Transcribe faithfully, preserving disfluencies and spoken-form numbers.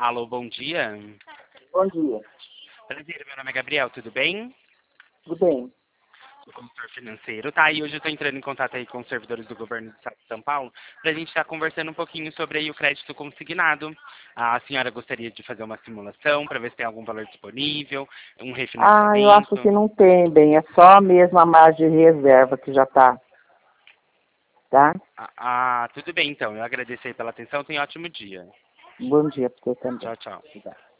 Alô, bom dia. Bom dia. Prazer, meu nome é Gabriel, tudo bem? Tudo bem? Sou consultor financeiro, tá? E hoje eu estou entrando em contato aí com os servidores do governo do estado de São Paulo para a gente estar conversando um pouquinho sobre aí o crédito consignado. A senhora gostaria de fazer uma simulação para ver se tem algum valor disponível, um Ah, eu acho refinanciamento? que não tem, bem. É só mesmo a margem de reserva que já está. Tá? Ah, ah, tudo bem então. Eu agradeço aí pela atenção. Tenha um ótimo dia. Bom dia para você também. Tchau, tchau. Obrigada.